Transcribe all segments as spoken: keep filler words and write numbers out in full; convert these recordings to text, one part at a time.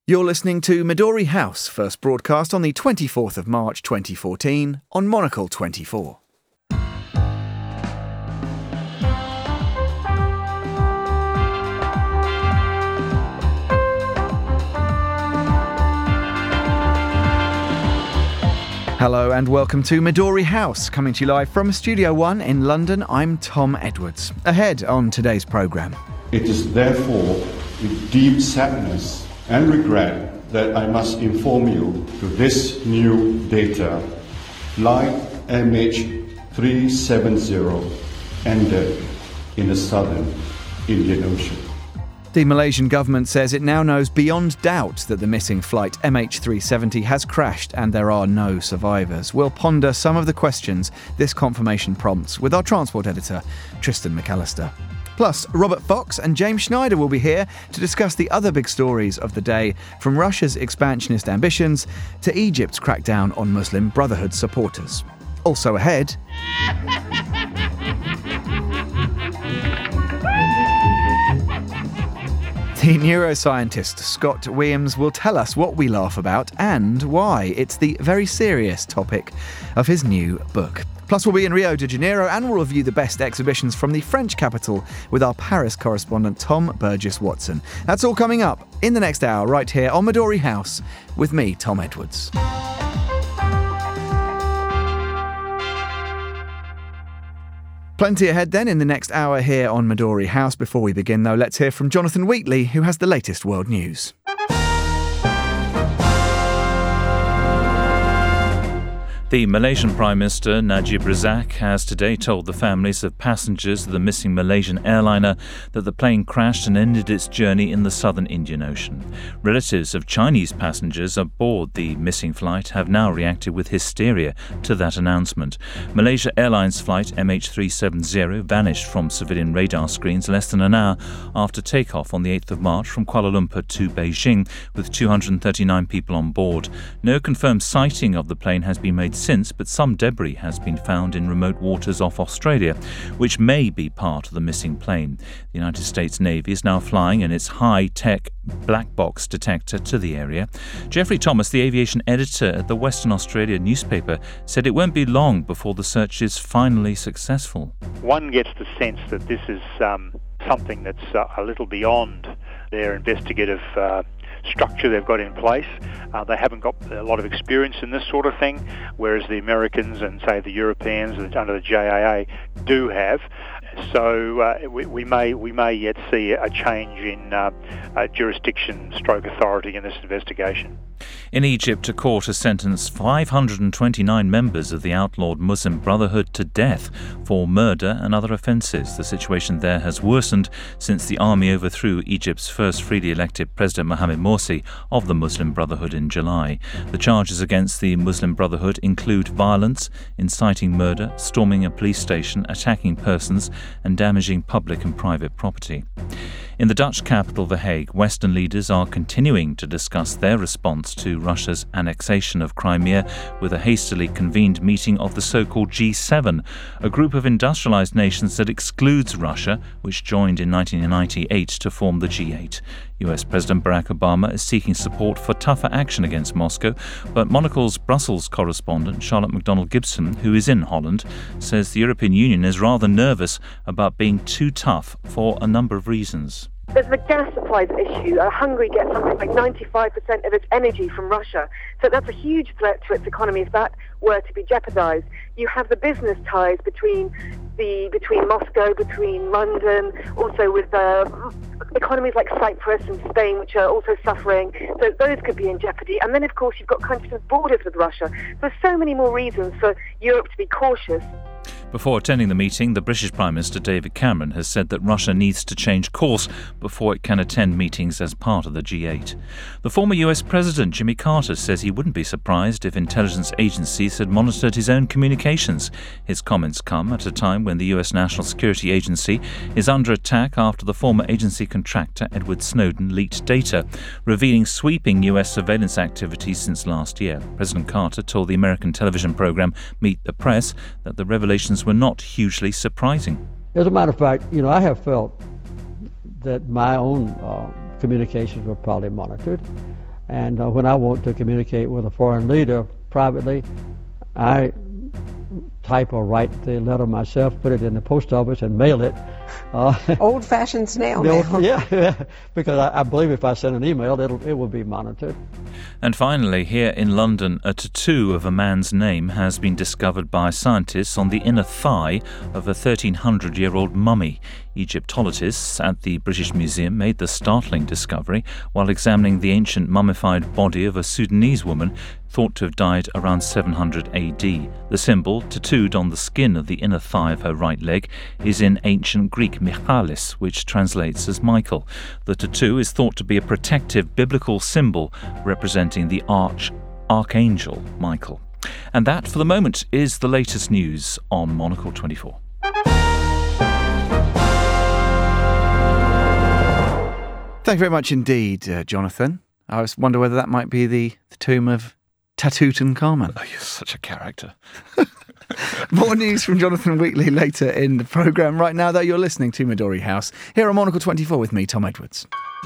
You're listening to Midori House, first broadcast on the twenty-fourth of March twenty fourteen on Monocle twenty-four. Hello and welcome to Midori House, coming to you live from Studio One in London. I'm Tom Edwards. Ahead on today's programme. It is therefore with deep sadness and regret that I must inform you to this new data. Flight M H three seventy ended in the southern Indian Ocean. The Malaysian government says it now knows beyond doubt that the missing flight M H three seventy has crashed and there are no survivors. We'll ponder some of the questions this confirmation prompts with our transport editor, Tristan McAllister. Plus, Robert Fox and James Schneider will be here to discuss the other big stories of the day, from Russia's expansionist ambitions to Egypt's crackdown on Muslim Brotherhood supporters. Also ahead... The neuroscientist Scott Williams will tell us what we laugh about and why. It's the very serious topic of his new book. Plus, we'll be in Rio de Janeiro and we'll review the best exhibitions from the French capital with our Paris correspondent Tom Burgess-Watson. That's all coming up in the next hour right here on Midori House with me, Tom Edwards. Plenty ahead then in the next hour here on Midori House. Before we begin though, let's hear from Jonathan Wheatley, who has the latest world news. The Malaysian Prime Minister Najib Razak has today told the families of passengers of the missing Malaysian airliner that the plane crashed and ended its journey in the southern Indian Ocean. Relatives of Chinese passengers aboard the missing flight have now reacted with hysteria to that announcement. Malaysia Airlines flight M H three seventy vanished from civilian radar screens less than an hour after takeoff on the eighth of March from Kuala Lumpur to Beijing, with two hundred thirty-nine people on board. No confirmed sighting of the plane has been made since, but some debris has been found in remote waters off Australia, which may be part of the missing plane. The United States Navy is now flying in its high-tech black box detector to the area. Geoffrey Thomas, the aviation editor at the Western Australia newspaper, said it won't be long before the search is finally successful. One gets the sense that this is um, something that's uh, a little beyond their investigative uh, structure they've got in place. Uh, they haven't got a lot of experience in this sort of thing, whereas the Americans and, say, the Europeans under the J A A do have. So uh, we, we may we may yet see a change in uh, uh, jurisdiction stroke authority in this investigation. In Egypt, a court has sentenced five hundred twenty-nine members of the outlawed Muslim Brotherhood to death for murder and other offences. The situation there has worsened since the army overthrew Egypt's first freely elected President Mohamed Morsi of the Muslim Brotherhood in July. The charges against the Muslim Brotherhood include violence, inciting murder, storming a police station, attacking persons, and damaging public and private property. In the Dutch capital, The Hague, Western leaders are continuing to discuss their response to Russia's annexation of Crimea with a hastily convened meeting of the so-called G seven, a group of industrialized nations that excludes Russia, which joined in nineteen ninety-eight to form the G eight. U S President Barack Obama is seeking support for tougher action against Moscow, but Monocle's Brussels correspondent Charlotte McDonald-Gibson, who is in Holland, says the European Union is rather nervous about being too tough for a number of reasons. There's the gas supplies issue. Uh, Hungary gets something like ninety-five percent of its energy from Russia. So that's a huge threat to its economy if that were to be jeopardized. You have the business ties between the between Moscow, between London, also with uh, economies like Cyprus and Spain, which are also suffering. So those could be in jeopardy. And then, of course, you've got countries with borders with Russia. There's so many more reasons for Europe to be cautious. Before attending the meeting, the British Prime Minister David Cameron has said that Russia needs to change course before it can attend meetings as part of the G eight. The former U S President Jimmy Carter says he wouldn't be surprised if intelligence agencies had monitored his own communications. His comments come at a time when the U S National Security Agency is under attack after the former agency contractor Edward Snowden leaked data, revealing sweeping U S surveillance activities since last year. President Carter told the American television program Meet the Press that the revelations were not hugely surprising. As a matter of fact, you know, I have felt that my own uh, communications were probably monitored. And uh, when I want to communicate with a foreign leader privately, I type or write the letter myself, put it in the post office, and mail it. Uh, Old-fashioned snail mail. Yeah, because I, I believe if I send an email, it'll, it will be monitored. And finally, here in London, a tattoo of a man's name has been discovered by scientists on the inner thigh of a thirteen hundred year old mummy. Egyptologists at the British Museum made the startling discovery while examining the ancient mummified body of a Sudanese woman thought to have died around seven hundred A D. The symbol, tattooed on the skin of the inner thigh of her right leg, is in ancient Greek Michalis, which translates as Michael. The tattoo is thought to be a protective biblical symbol representing the arch archangel Michael. And that, for the moment, is the latest news on Monocle twenty-four. Thank you very much indeed, uh, Jonathan. I was wonder whether that might be the, the tomb of Tutankhamun. Oh, you're such a character. More news from Jonathan Wheatley later in the programme. Right now, though, you're listening to Midori House here on Monocle twenty-four with me, Tom Edwards.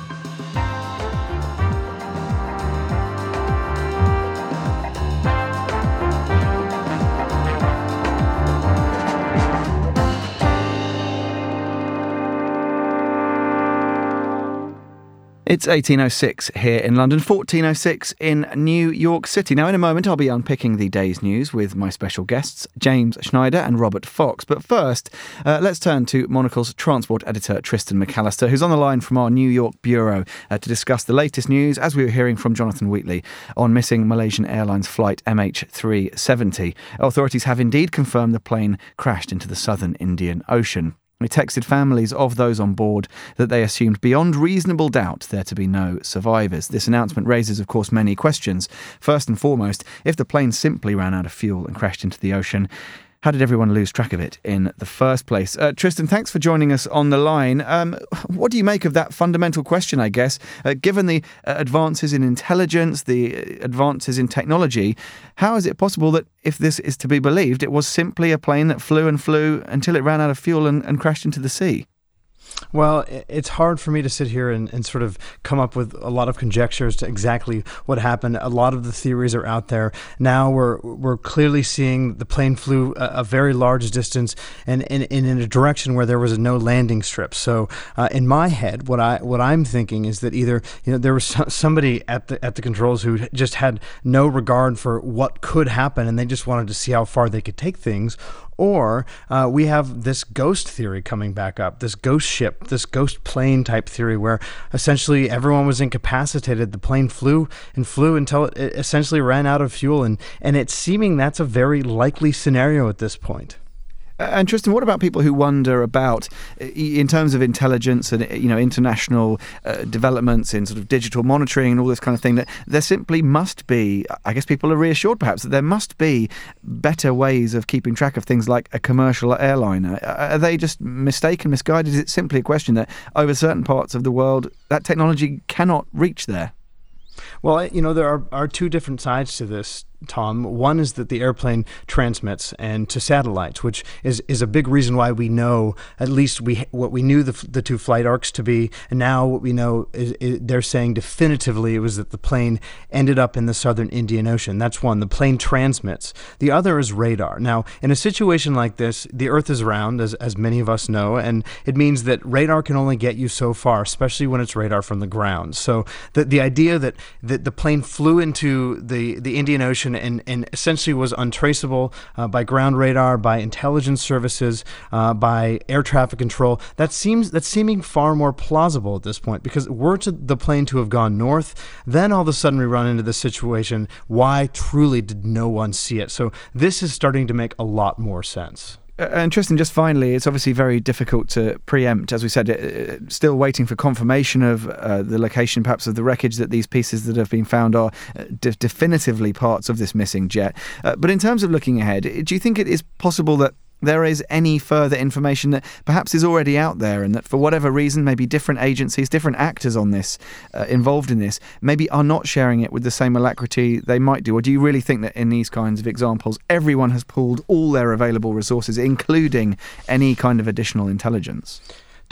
It's eighteen oh six here in London, fourteen oh six in New York City. Now, in a moment, I'll be unpicking the day's news with my special guests, James Schneider and Robert Fox. But first, uh, let's turn to Monocle's transport editor, Tristan McAllister, who's on the line from our New York bureau uh, to discuss the latest news, as we were hearing from Jonathan Wheatley, on missing Malaysian Airlines flight M H three seventy. Authorities have indeed confirmed the plane crashed into the southern Indian Ocean. They texted families of those on board that they assumed beyond reasonable doubt there to be no survivors. This announcement raises, of course, many questions. First and foremost, if the plane simply ran out of fuel and crashed into the ocean, how did everyone lose track of it in the first place? Uh, Tristan, thanks for joining us on the line. Um, what do you make of that fundamental question, I guess? Uh, given the uh, advances in intelligence, the advances in technology, how is it possible that, if this is to be believed, it was simply a plane that flew and flew until it ran out of fuel and, and crashed into the sea? Well, it's hard for me to sit here and, and sort of come up with a lot of conjectures to exactly what happened. A lot of the theories are out there. Now we're we're clearly seeing the plane flew a, a very large distance and, and, and in a direction where there was no landing strip. So uh, in my head, what I what I'm thinking is that either you know there was somebody at the at the controls who just had no regard for what could happen, and they just wanted to see how far they could take things. Or uh, we have this ghost theory coming back up, this ghost ship, this ghost plane type theory where essentially everyone was incapacitated. The plane flew and flew until it essentially ran out of fuel. And, and it's seeming that's a very likely scenario at this point. And Tristan, what about people who wonder about, in terms of intelligence and you know international uh, developments in sort of digital monitoring and all this kind of thing, that there simply must be, I guess people are reassured perhaps, that there must be better ways of keeping track of things like a commercial airliner. Are they just mistaken, misguided? Is it simply a question that over certain parts of the world that technology cannot reach there? Well, you know, there are, are two different sides to this, Tom. One is that the airplane transmits and to satellites, which is, is a big reason why we know at least we what we knew the, the two flight arcs to be, and now what we know is, is they're saying definitively it was that the plane ended up in the southern Indian Ocean. That's one. The plane transmits. The other is radar. Now, in a situation like this, the Earth is round, as as many of us know, and it means that radar can only get you so far, especially when it's radar from the ground. So the the idea that that the plane flew into the the Indian Ocean And, and essentially was untraceable uh, by ground radar, by intelligence services, uh, by air traffic control. That seems that's seeming far more plausible at this point, because were to the plane to have gone north, then all of a sudden we run into this situation. Why truly did no one see it? So this is starting to make a lot more sense. Uh, and Tristan, just finally, it's obviously very difficult to preempt, as we said, uh, still waiting for confirmation of uh, the location, perhaps, of the wreckage, that these pieces that have been found are uh, de- definitively parts of this missing jet. Uh, but in terms of looking ahead, do you think it is possible that there is any further information that perhaps is already out there, and that for whatever reason, maybe different agencies, different actors on this, uh, involved in this, maybe are not sharing it with the same alacrity they might do? Or do you really think that in these kinds of examples, everyone has pulled all their available resources, including any kind of additional intelligence?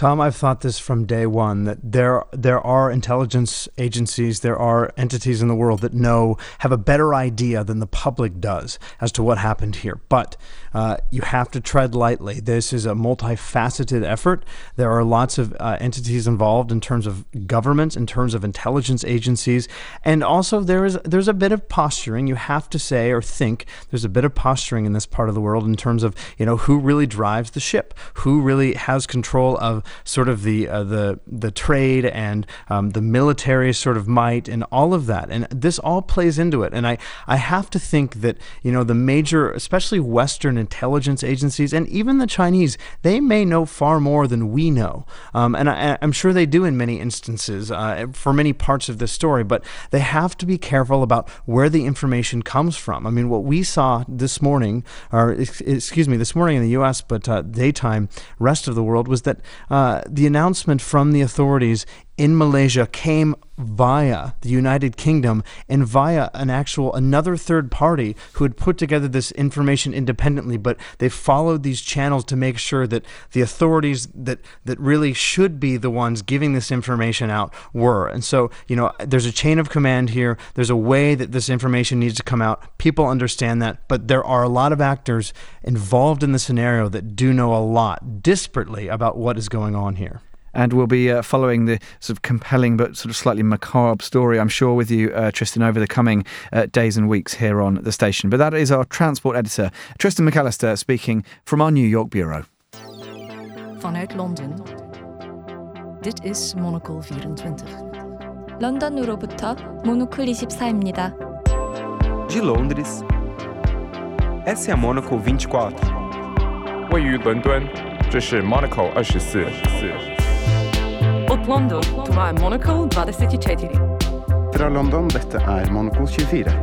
Tom, I've thought this from day one, that there there are intelligence agencies, there are entities in the world that know, have a better idea than the public does as to what happened here. But uh, you have to tread lightly. This is a multifaceted effort. There are lots of uh, entities involved in terms of governments, in terms of intelligence agencies, and also there is there's a bit of posturing. You have to say or think there's a bit of posturing in this part of the world in terms of, you know, who really drives the ship, who really has control of sort of the uh, the the trade and um, the military sort of might and all of that, and this all plays into it. And I I have to think that, you know, the major, especially Western intelligence agencies and even the Chinese, they may know far more than we know, um, and I, I'm sure they do in many instances uh, for many parts of this story. But they have to be careful about where the information comes from. I mean, what we saw this morning, or excuse me, this morning in the U S, but uh, daytime, rest of the world, was that. Uh, Uh, the announcement from the authorities in Malaysia came via the United Kingdom and via an actual another third party who had put together this information independently, but they followed these channels to make sure that the authorities that that really should be the ones giving this information out were. And so, you know, there's a chain of command here. There's a way that this information needs to come out. People understand that, but there are a lot of actors involved in the scenario that do know a lot disparately about what is going on here. And we'll be uh, following the sort of compelling but sort of slightly macabre story, I'm sure, with you, uh, Tristan, over the coming uh, days and weeks here on the station. But that is our transport editor, Tristan McAllister, speaking from our New York bureau. Vanuit Londen. Dit is Monocle vierentwintig. 런던으로부터 모노클 이십사입니다. De Londres. Essa é a Monocle vinte e quatro. 位于伦敦，这是 Monocle 二十四。 Åt London, това е Monocle двадесет и четири. Fra London, dette er Monocle tjuefire.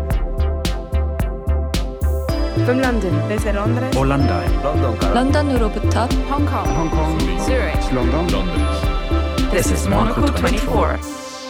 From London, desde Londres. Orlando. London. 런던으로부터 Hong Kong. Hong Kong. Zurich. London. London. This is Monocle twenty-four.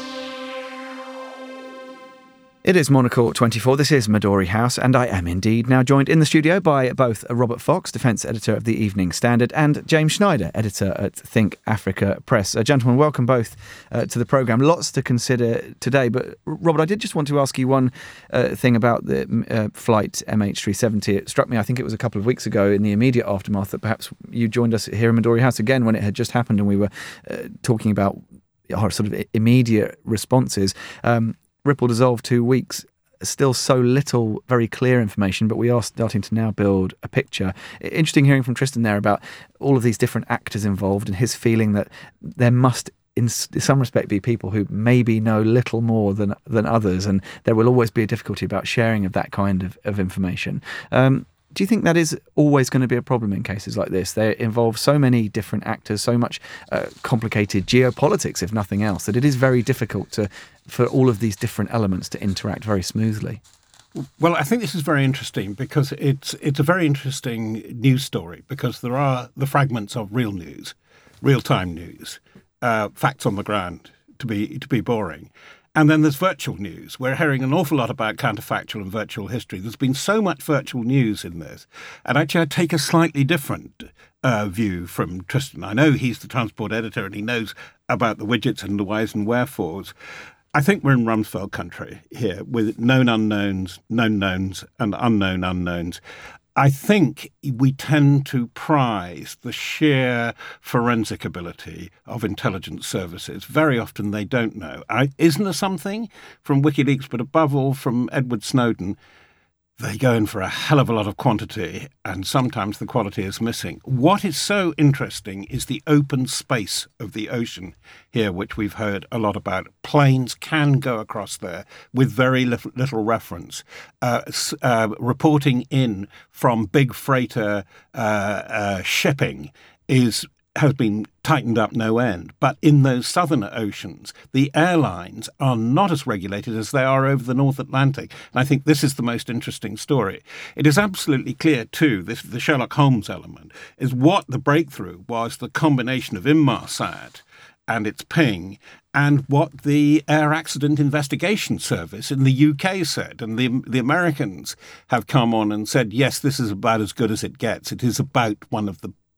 It is Monocle twenty-four. This is Midori House, and I am indeed now joined in the studio by both Robert Fox, defence editor of the Evening Standard, and James Schneider, editor at Think Africa Press. Uh, gentlemen, welcome both uh, to the programme. Lots to consider today, but Robert, I did just want to ask you one uh, thing about the uh, flight M H three seventy. It struck me, I think it was a couple of weeks ago in the immediate aftermath, that perhaps you joined us here in Midori House again when it had just happened, and we were uh, talking about our sort of immediate responses. Um, Ripple dissolved two weeks, still so little very clear information, but we are starting to now build a picture. Interesting hearing from Tristan there about all of these different actors involved and his feeling that there must in some respect be people who maybe know little more than than others, and there will always be a difficulty about sharing of that kind of, of information. Um, Do you think that is always going to be a problem in cases like this? They involve so many different actors, so much uh, complicated geopolitics, if nothing else, that it is very difficult to for all of these different elements to interact very smoothly. Well, I think this is very interesting because it's it's a very interesting news story, because there are the fragments of real news, real-time news, uh, facts on the ground, to be to be boring. And then there's virtual news. We're hearing an awful lot about counterfactual and virtual history. There's been so much virtual news in this. And actually, I take a slightly different uh, view from Tristan. I know he's the transport editor and he knows about the widgets and the whys and wherefores. I think we're in Rumsfeld country here with known unknowns, known knowns, and unknown unknowns. I think we tend to prize the sheer forensic ability of intelligence services. Very often they don't know. I, isn't there something from WikiLeaks, but above all from Edward Snowden? They go in for a hell of a lot of quantity, and sometimes the quality is missing. What is so interesting is the open space of the ocean here, which we've heard a lot about. Planes can go across there with very little, little reference. Uh, uh, reporting in from big freighter uh, uh, shipping is has been tightened up no end. But in those southern oceans, the airlines are not as regulated as they are over the North Atlantic. And I think this is the most interesting story. It is absolutely clear, too, this the Sherlock Holmes element, is what the breakthrough was, the combination of Inmarsat and its ping, and what the Air Accident Investigation Service in the U K said. And the, the Americans have come on and said, yes, this is about as good as it gets. It is about one of the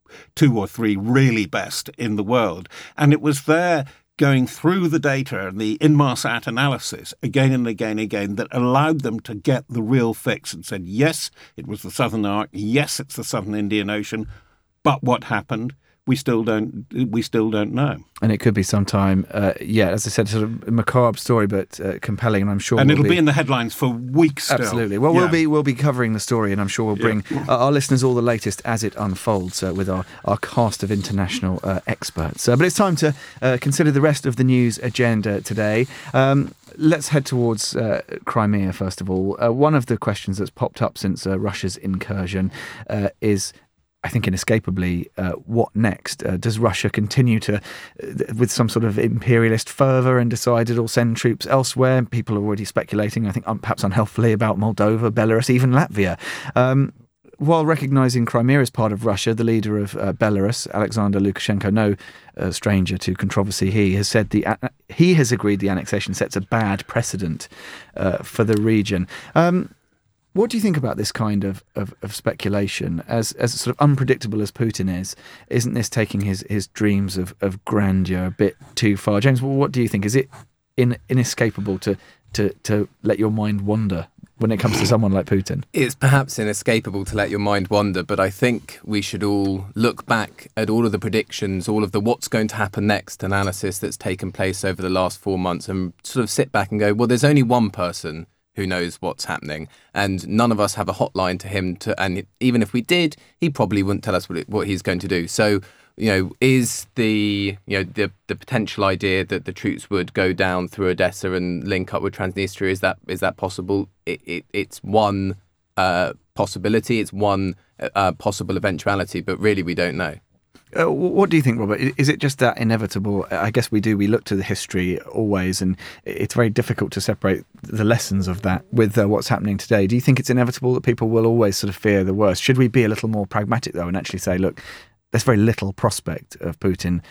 two or three really best in the world. And it was there going through the data and the Inmarsat analysis again and again and again that allowed them to get the real fix and said, yes, it was the Southern Arc. Yes, it's the Southern Indian Ocean. But what happened? We still don't. We still don't know. And it could be sometime. Uh, yeah, as I said, sort of a macabre story, but uh, compelling, and I'm sure. And we'll it'll be, be in the headlines for weeks. Still. Absolutely. Well, yeah. we'll be we'll be covering the story, and I'm sure we'll bring yeah. uh, our listeners all the latest as it unfolds uh, with our, our cast of international uh, experts. Uh, but it's time to uh, consider the rest of the news agenda today. Um, Let's head towards uh, Crimea, first of all. Uh, one of the questions that's popped up since uh, Russia's incursion uh, is, I think inescapably, uh, what next? Uh, does Russia continue to, uh, with some sort of imperialist fervour, and decide it'll send troops elsewhere? People are already speculating, I think um, perhaps unhealthily, about Moldova, Belarus, even Latvia. Um, while recognising Crimea as part of Russia, the leader of uh, Belarus, Alexander Lukashenko, no uh, stranger to controversy, he has said the uh, he has agreed the annexation sets a bad precedent uh, for the region. Um, What do you think about this kind of, of, of speculation? As as sort of unpredictable as Putin is, isn't this taking his, his dreams of, of grandeur a bit too far? James, well, what do you think? Is it in, inescapable to, to, to let your mind wander when it comes to someone like Putin? It's perhaps inescapable to let your mind wander, but I think we should all look back at all of the predictions, all of the what's going to happen next analysis that's taken place over the last four months and sort of sit back and go, well, there's only one person who knows what's happening, and none of us have a hotline to him to, and even if we did, he probably wouldn't tell us what, it, what he's going to do. So, you know, is the, you know, the the potential idea that the troops would go down through Odessa and link up with Transnistria, is that is that possible? It, it it's one uh, possibility, it's one uh, possible eventuality, but really we don't know. Uh, what do you think, Robert? Is it just that inevitable? I guess we do. We look to the history always, and it's very difficult to separate the lessons of that with uh, what's happening today. Do you think it's inevitable that people will always sort of fear the worst? Should we be a little more pragmatic, though, and actually say, look, there's very little prospect of Putin?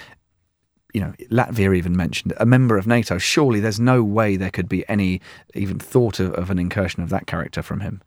You know, Latvia even mentioned a member of NATO. Surely there's no way there could be any even thought of, of an incursion of that character from him.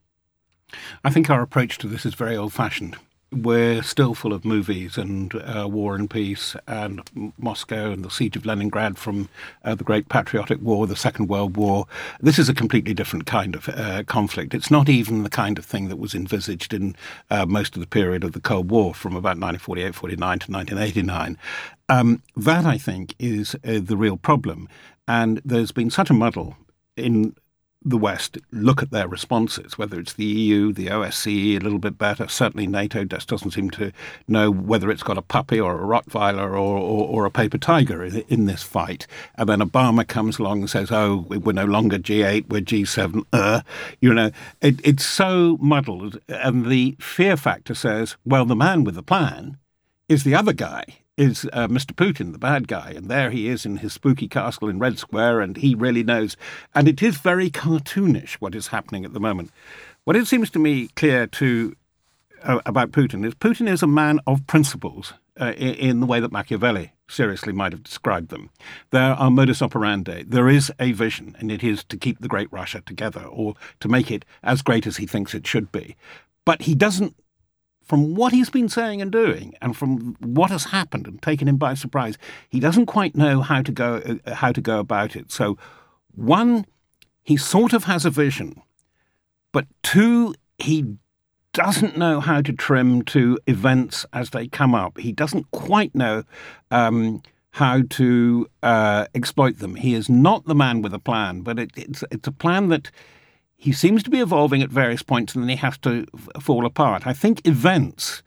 I think our approach to this is very old-fashioned. We're still full of movies and uh, War and Peace and Moscow and the Siege of Leningrad from uh, the Great Patriotic War, the Second World War. This is a completely different kind of uh, conflict. It's not even the kind of thing that was envisaged in uh, most of the period of the Cold War from about nineteen forty-eight forty-nine to nineteen eighty-nine. Um, that, I think, is uh, the real problem. And there's been such a muddle in the West. Look at their responses, whether it's the E U, the O S C E, a little bit better. Certainly NATO just doesn't seem to know whether it's got a puppy or a Rottweiler or, or, or a paper tiger in, in this fight. And then Obama comes along and says, oh, we're no longer G eight, we're G seven. Uh, you know, it, it's so muddled. And the fear factor says, well, the man with the plan is the other guy. Is uh, Mister Putin, the bad guy. And there he is in his spooky castle in Red Square, and he really knows. And it is very cartoonish what is happening at the moment. What it seems to me clear to uh, about Putin is Putin is a man of principles uh, in, in the way that Machiavelli seriously might have described them. There are modus operandi. There is a vision, and it is to keep the great Russia together, or to make it as great as he thinks it should be. But he doesn't, from what he's been saying and doing, and from what has happened and taken him by surprise, he doesn't quite know how to go uh, how to go about it. So, one, he sort of has a vision, but two, he doesn't know how to trim to events as they come up. He doesn't quite know um, how to uh, exploit them. He is not the man with a plan, but it, it's it's a plan that he seems to be evolving at various points, and then he has to f- fall apart. I think events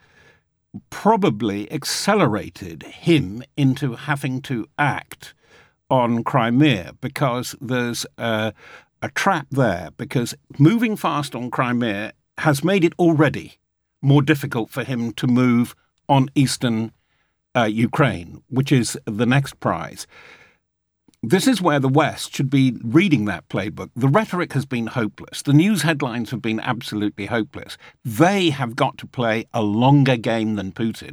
probably accelerated him into having to act on Crimea, because there's uh, a trap there, because moving fast on Crimea has made it already more difficult for him to move on eastern uh, Ukraine, which is the next prize. This is where the West should be reading that playbook. The rhetoric has been hopeless. The news headlines have been absolutely hopeless. They have got to play a longer game than Putin.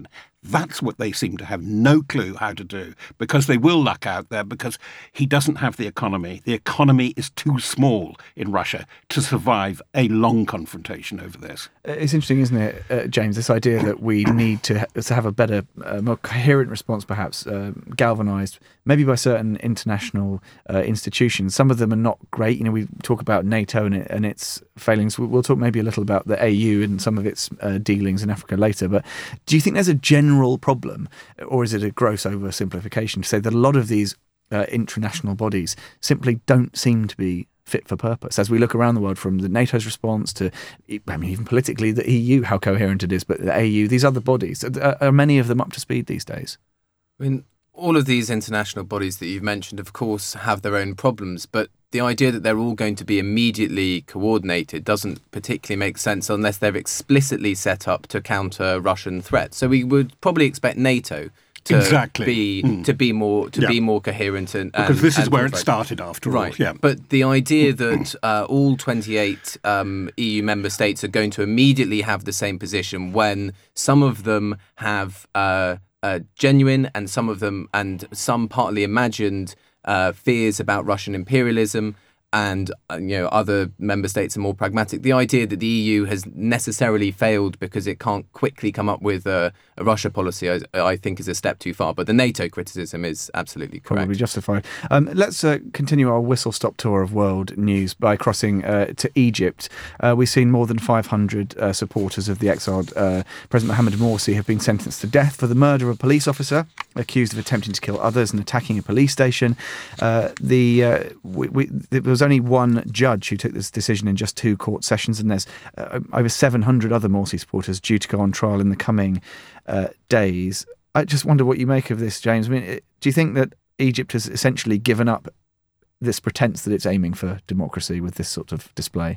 That's what they seem to have no clue how to do, because they will luck out there, because he doesn't have the economy. The economy is too small in Russia to survive a long confrontation over this. It's interesting, isn't it, uh, James, this idea that we need to, ha- to have a better, uh, more coherent response, perhaps, uh, galvanised maybe by certain international uh, institutions. Some of them are not great. You know, we talk about NATO and, it, and its failings. We'll talk maybe a little about the A U and some of its uh, dealings in Africa later. But do you think there's a general problem, or is it a gross oversimplification to say that a lot of these uh, international bodies simply don't seem to be fit for purpose? As we look around the world, from the NATO's response to, I mean, even politically, the E U, how coherent it is, but the A U, these other bodies, are, are many of them up to speed these days? I mean, all of these international bodies that you've mentioned, of course, have their own problems, but the idea that they're all going to be immediately coordinated doesn't particularly make sense unless they're explicitly set up to counter Russian threats. So we would probably expect NATO to exactly. be mm. to be more to yeah. be more coherent and, and because this is and where it started after right. all. Yeah. But the idea that uh, all twenty-eight um, E U member states are going to immediately have the same position when some of them have uh, uh, genuine and some of them and some partly imagined uh, fears about Russian imperialism, and uh, you know, other member states are more pragmatic. The idea that the E U has necessarily failed because it can't quickly come up with a, a Russia policy, I, I think, is a step too far. But the NATO criticism is absolutely correct. Probably justified. Um, let's uh, continue our whistle-stop tour of world news by crossing uh, to Egypt. Uh, we've seen more than five hundred uh, supporters of the exiled uh, President Mohamed Morsi have been sentenced to death for the murder of a police officer accused of attempting to kill others and attacking a police station. Uh, the uh, we, we, there was only one judge who took this decision in just two court sessions, and there's uh, over seven hundred other Morsi supporters due to go on trial in the coming uh, days. I just wonder what you make of this, James. I mean, it, do you think that Egypt has essentially given up this pretense that it's aiming for democracy with this sort of display?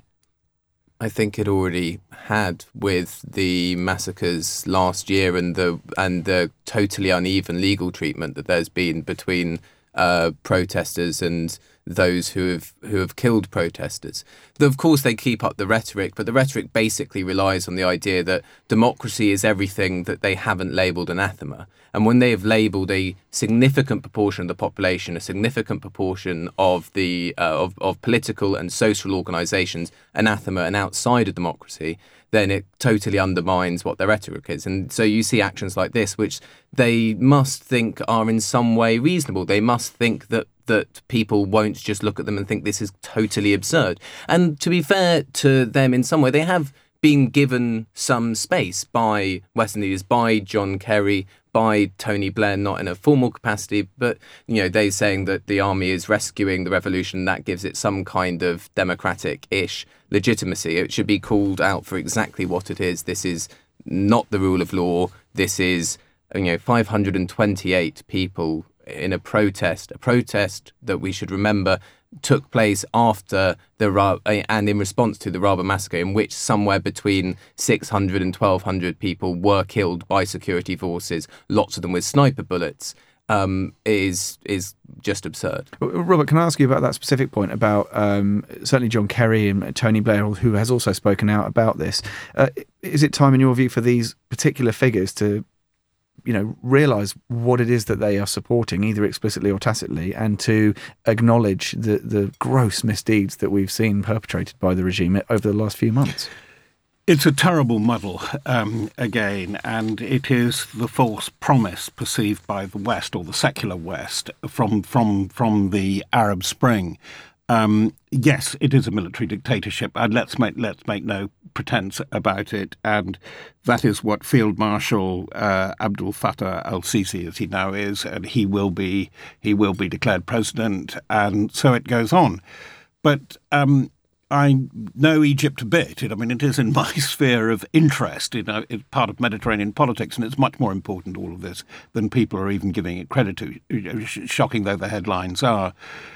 I think it already had with the massacres last year and the and the totally uneven legal treatment that there's been between uh, protesters and those who have who have killed protesters. Of course, they keep up the rhetoric, but the rhetoric basically relies on the idea that democracy is everything that they haven't labelled anathema. And when they have labelled a significant proportion of the population, a significant proportion of the uh, of, of political and social organisations anathema and outside of democracy, then it totally undermines what their rhetoric is. And so you see actions like this, which they must think are in some way reasonable. They must think that that people won't just look at them and think this is totally absurd. And to be fair to them, in some way, they have been given some space by Western leaders, by John Kerry, by Tony Blair, not in a formal capacity, but you know, they saying that the army is rescuing the revolution, that gives it some kind of democratic-ish legitimacy. It should be called out for exactly what it is. This is not the rule of law. This is, you know, five hundred twenty-eight people in a protest, a protest that we should remember took place after the Ra- and in response to the Rabaa massacre, in which somewhere between six hundred and twelve hundred people were killed by security forces, lots of them with sniper bullets, um, is is just absurd. Robert, can I ask you about that specific point about um, certainly John Kerry and Tony Blair, who has also spoken out about this? Uh, is it time, in your view, for these particular figures to you know, realise what it is that they are supporting, either explicitly or tacitly, and to acknowledge the, the gross misdeeds that we've seen perpetrated by the regime over the last few months? It's a terrible muddle, um, again, and it is the false promise perceived by the West, or the secular West, from from from the Arab Spring. Um, yes, it is a military dictatorship, and let's make let's make no pretense about it. And that is what Field Marshal uh, Abdel Fattah al-Sisi, as he now is, and he will be he will be declared president, and so it goes on. But um, I know Egypt a bit. I mean, it is in my sphere of interest. You know, it's part of Mediterranean politics, and it's much more important, all of this, than people are even giving it credit to, shocking though the headlines are.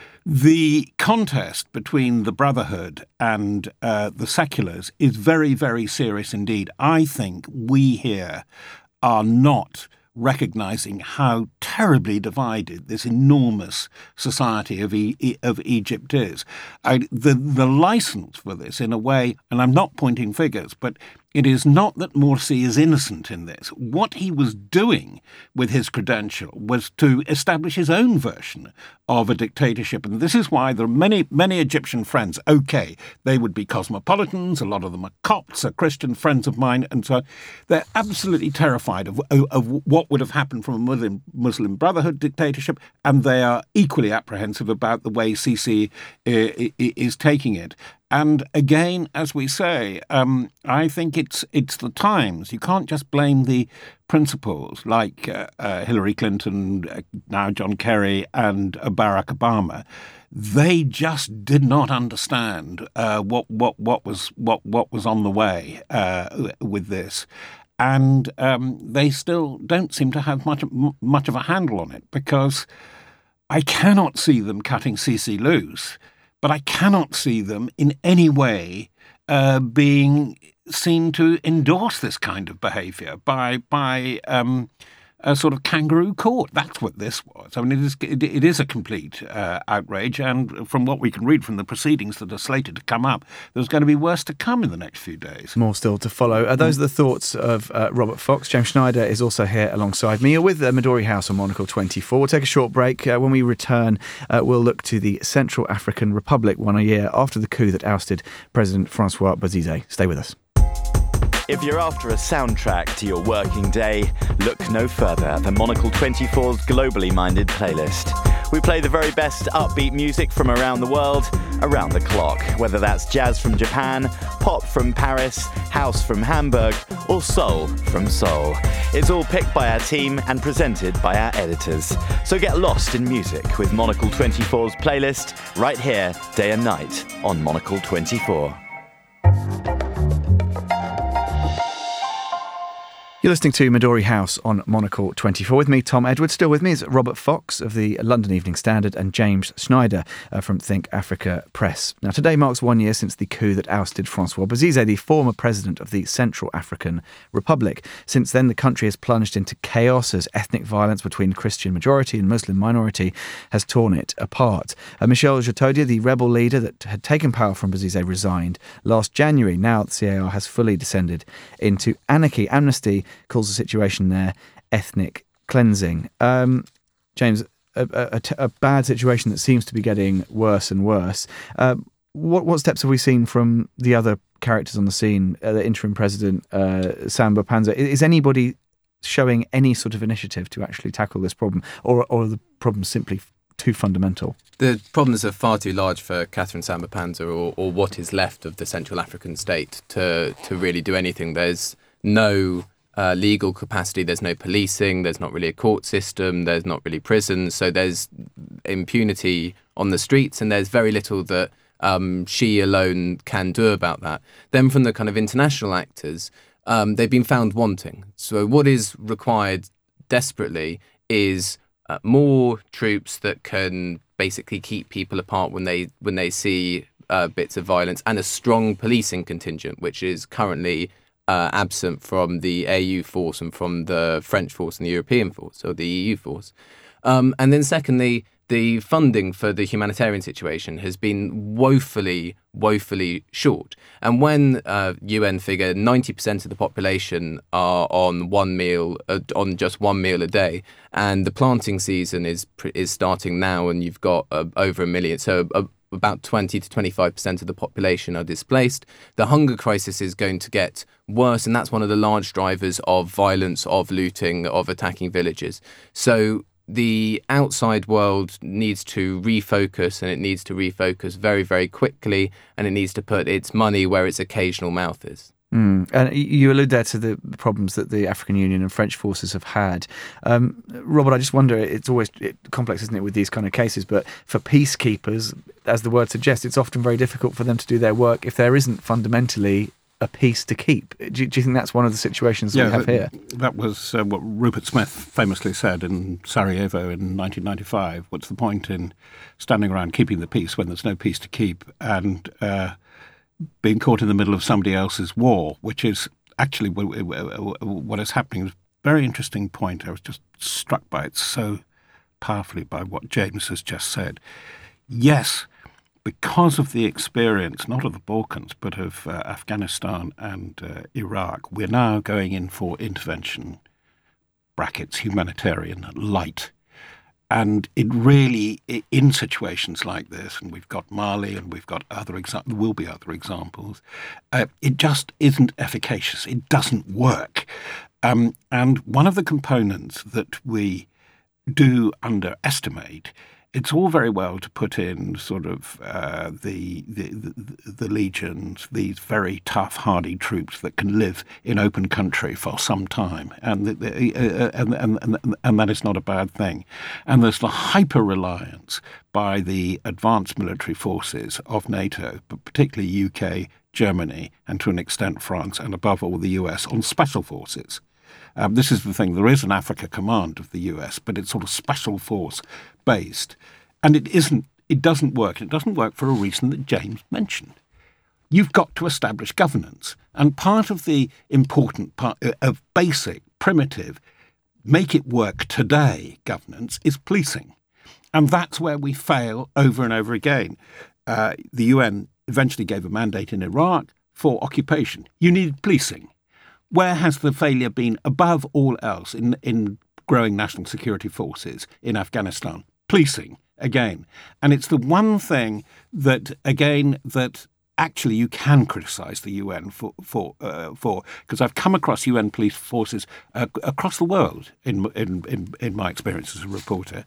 The contest between the Brotherhood and uh, the seculars is very, very serious indeed. I think we here are not recognising how terribly divided this enormous society of e- of Egypt is. I, the the licence for this, in a way, and I'm not pointing figures, but it is not that Morsi is innocent in this. What he was doing with his credential was to establish his own version of a dictatorship. And this is why there are many, many Egyptian friends. Okay, they would be cosmopolitans. A lot of them are Copts, are Christian friends of mine. And so they're absolutely terrified of, of, of what would have happened from a Muslim, Muslim Brotherhood dictatorship. And they are equally apprehensive about the way Sisi is taking it. And again, as we say, um, I think it's it's the times. You can't just blame the principals like uh, uh, Hillary Clinton, uh, now John Kerry, and uh, Barack Obama. They just did not understand uh, what what what was what what was on the way uh, with this, and um, they still don't seem to have much much of a handle on it, because I cannot see them cutting Sisi loose. But I cannot see them in any way uh, being seen to endorse this kind of behaviour by by um, a sort of kangaroo court. That's what this was. I mean, it is it, it is a complete uh, outrage, and from what we can read from the proceedings that are slated to come up, there's going to be worse to come in the next few days. More still to follow. Uh, those are the thoughts of uh, Robert Fox. James Schneider is also here alongside me. You're with uh, Midori House on Monocle twenty-four. We'll take a short break. Uh, when we return, uh, we'll look to the Central African Republic one year after the coup that ousted President Francois Bozize. Stay with us. If you're after a soundtrack to your working day, look no further than Monocle twenty-four's globally minded playlist. We play the very best upbeat music from around the world, around the clock, whether that's jazz from Japan, pop from Paris, house from Hamburg, or soul from Seoul. It's all picked by our team and presented by our editors. So get lost in music with Monocle twenty-four's playlist right here, day and night, on Monocle twenty-four. You're listening to Midori House on Monocle twenty-four. With me, Tom Edwards. Still with me is Robert Fox of the London Evening Standard and James Schneider uh, from Think Africa Press. Now, today marks one year since the coup that ousted Francois Bozize, the former president of the Central African Republic. Since then, the country has plunged into chaos as ethnic violence between Christian majority and Muslim minority has torn it apart. Uh, Michel Djotodia, the rebel leader that had taken power from Bozize, resigned last January. Now the C A R has fully descended into anarchy. Amnesty calls the situation there ethnic cleansing. Um, James, a, a, a bad situation that seems to be getting worse and worse. Uh, what, what steps have we seen from the other characters on the scene, uh, the interim president, uh, Samba Panza? Is anybody showing any sort of initiative to actually tackle this problem, or, or are the problems simply too fundamental? The problems are far too large for Catherine Samba Panza or, or what is left of the Central African state to, to really do anything. There's no Uh, legal capacity, there's no policing, there's not really a court system, there's not really prisons, so there's impunity on the streets, and there's very little that um, she alone can do about that. Then from the kind of international actors, um, they've been found wanting. So what is required desperately is uh, more troops that can basically keep people apart when they when they see uh, bits of violence, and a strong policing contingent, which is currently Uh, absent from the A U force and from the French force and the European force, or the E U force. Um, and then secondly, the funding for the humanitarian situation has been woefully, woefully short. And when uh, U N figure ninety percent of the population are on one meal, uh, on just one meal a day, and the planting season is is starting now, and you've got uh, over a million, so uh, about twenty to twenty-five percent of the population are displaced. The hunger crisis is going to get worse, and that's one of the large drivers of violence, of looting, of attacking villages. So the outside world needs to refocus, and it needs to refocus very, very quickly, and it needs to put its money where its occasional mouth is. Mm. And you allude there to the problems that the African Union and French forces have had. Um, Robert, I just wonder, it's always complex, isn't it, with these kind of cases, but for peacekeepers, as the word suggests, it's often very difficult for them to do their work if there isn't fundamentally a peace to keep. Do you, do you think that's one of the situations yeah, we have that, here? That was uh, what Rupert Smith famously said in Sarajevo in nineteen ninety-five. What's the point in standing around keeping the peace when there's no peace to keep, and uh, being caught in the middle of somebody else's war, which is actually what is happening. It's a very interesting point. I was just struck by it so powerfully by what James has just said. Yes, because of the experience, not of the Balkans, but of uh, Afghanistan and uh, Iraq, we're now going in for intervention, brackets, humanitarian, light. And it really, in situations like this, and we've got Mali and we've got other examples, there will be other examples, uh, it just isn't efficacious. It doesn't work. Um, and one of the components that we do underestimate, it's all very well to put in sort of uh, the, the, the the legions, these very tough, hardy troops that can live in open country for some time, and the, the, uh, and, and, and and that is not a bad thing. And there's the hyper reliance by the advanced military forces of NATO, but particularly U K, Germany, and to an extent France, and above all the U S, on special forces. Um, this is the thing. There is an Africa command of the U S, but it's sort of special force based, and it isn't. It doesn't work. It doesn't work for a reason that James mentioned. You've got to establish governance, and part of the important part of basic, primitive, make it work today governance is policing, and that's where we fail over and over again. Uh, the U N eventually gave a mandate in Iraq for occupation. You needed policing. Where has the failure been above all else in, in growing national security forces in Afghanistan? Policing, again. And it's the one thing that, again, that actually you can criticise the U N for, for, uh, for, because I've come across U N police forces uh, across the world in, in, in, in my experience as a reporter,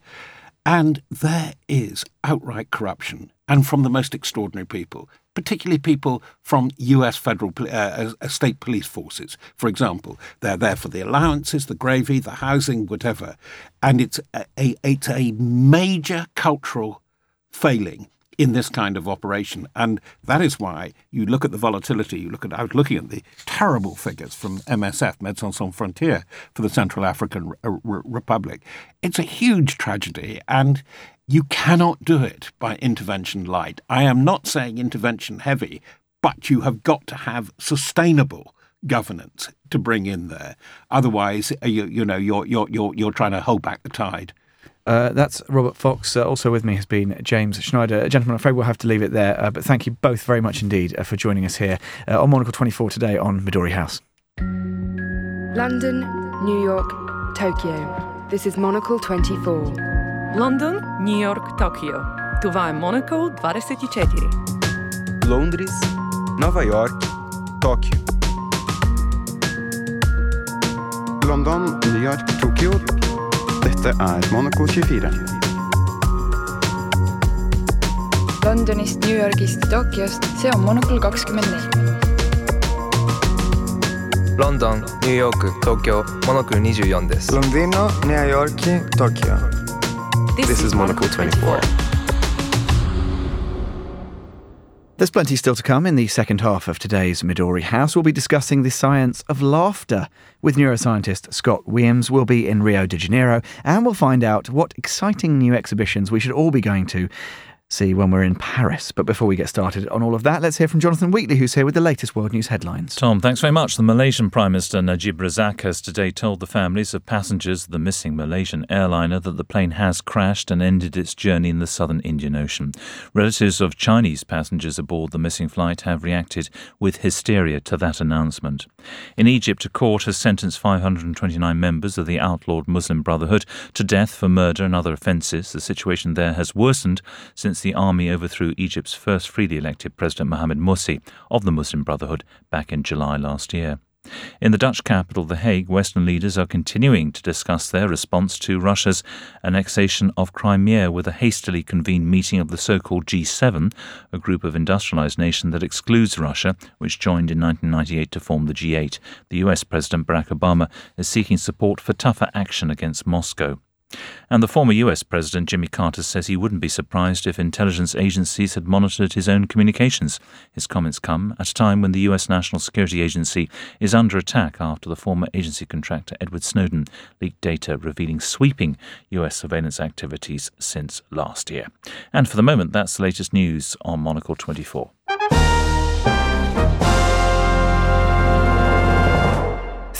and there is outright corruption, and from the most extraordinary people, particularly people from U S federal uh, state police forces, for example. They're there for the allowances, the gravy, the housing, whatever. And it's a, a, it's a major cultural failing in this kind of operation. And that is why you look at the volatility, you look at, I was looking at the terrible figures from M S F, Médecins Sans Frontières, for the Central African R- R- Republic. It's a huge tragedy, and you cannot do it by intervention light. I am not saying intervention heavy, but you have got to have sustainable governance to bring in there. Otherwise, you, you know, you're, you're, you're, you're trying to hold back the tide. Uh, that's Robert Fox. Uh, also with me has been James Schneider. Gentlemen, I'm afraid we'll have to leave it there, uh, but thank you both very much indeed uh, for joining us here uh, on Monocle twenty-four today on Midori House. London, New York, Tokyo. This is Monocle twenty-four. London, New York, Tokyo. Това е Monocle двадесет и четири. Londres, Nova York, Tóquio. London, New York, Tokyo. Dette er Monocle tjuefire. Londonist, New Yorgist, Tokyost, see on Monocle kakskümmend neli. London, New York, Tokyo, Monocle twenty-fourです. Londino, New York, Tokyo. This, this is Monocle twenty-four. There's plenty still to come in the second half of today's Midori House. We'll be discussing the science of laughter with neuroscientist Scott Williams. We'll be in Rio de Janeiro, and we'll find out what exciting new exhibitions we should all be going to see when we're in Paris. But before we get started on all of that, let's hear from Jonathan Wheatley, who's here with the latest world news headlines. Tom, thanks very much. The Malaysian Prime Minister Najib Razak has today told the families of passengers of the missing Malaysian airliner that the plane has crashed and ended its journey in the southern Indian Ocean. Relatives of Chinese passengers aboard the missing flight have reacted with hysteria to that announcement. In Egypt, a court has sentenced five hundred twenty-nine members of the outlawed Muslim Brotherhood to death for murder and other offences. The situation there has worsened since the army overthrew Egypt's first freely elected President Mohamed Morsi of the Muslim Brotherhood back in July last year. In the Dutch capital, The Hague, Western leaders are continuing to discuss their response to Russia's annexation of Crimea with a hastily convened meeting of the so-called G seven, a group of industrialised nations that excludes Russia, which joined in nineteen ninety-eight to form the G eight. The U S President Barack Obama is seeking support for tougher action against Moscow. And the former U S President Jimmy Carter says he wouldn't be surprised if intelligence agencies had monitored his own communications. His comments come at a time when the U S National Security Agency is under attack after the former agency contractor Edward Snowden leaked data revealing sweeping U S surveillance activities since last year. And for the moment, that's the latest news on Monocle twenty-four.